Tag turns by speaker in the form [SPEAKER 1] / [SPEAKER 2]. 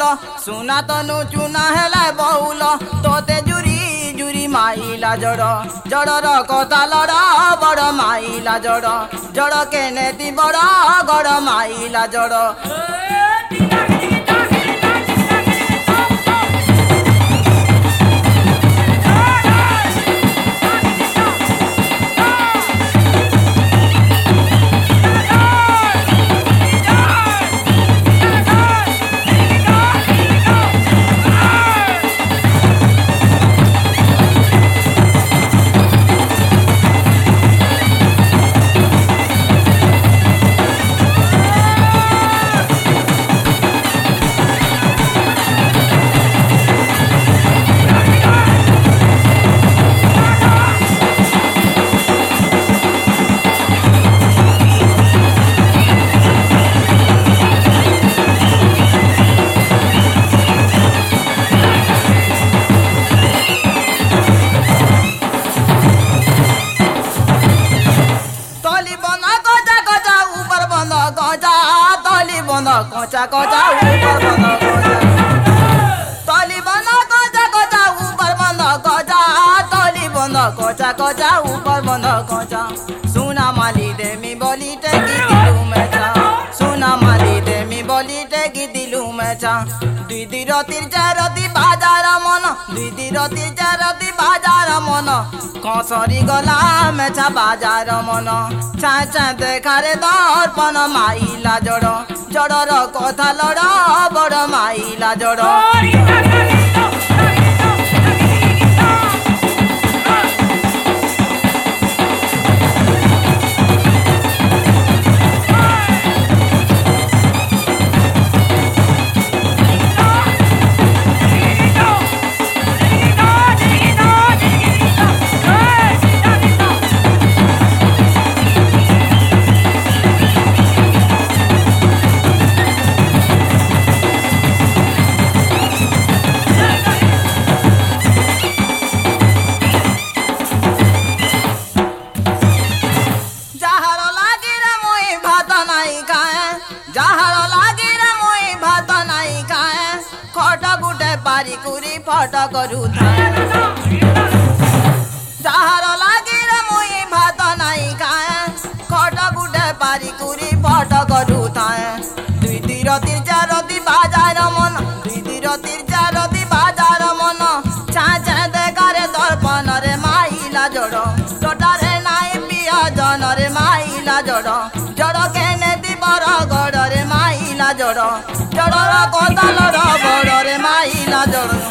[SPEAKER 1] सुना तनु चुना हेला बहुल तोते जुरी जुरी माइला जड़ जड़र कथा लड़ बड़ माइला जड़ जड़ केने ती बड़ गड़ माइला जड़ कोचा कोचा ऊपर बंद कोचा तली बंद कोचा कोचा ऊपर बंद कोचा तली बंद कोचा कोचा ऊपर बंद कोचा सुना माली दे मी बोली टेकी दिलू में चा सुना माली दे मी बोली टेकी दिलू में चा दुई रतिर चारती बाजार मन दुई रतिर चारती बाजार मन कसरी गला में चा बाजार मन चा चा देखारे दर्पण माइला जड़ जड़र कथा लड़ बड़ माइला जड़ पारी कुरी फट करू जहार लागे रे मुई भात नाई खाए खट गुटे पारी कुरी फट करू थाए दुई तीर तीर चार दी बाजार मन दुई तीर तीर चार दी बाजार मन छा छा देखारे दर्पण रे माइला जड़ टोटारे नाई पिया जन रे माइला जड़ जड़ केने दी बर गड़ रे माइला जड़ जड़र कथा लड़ बड़ रे माइला जड़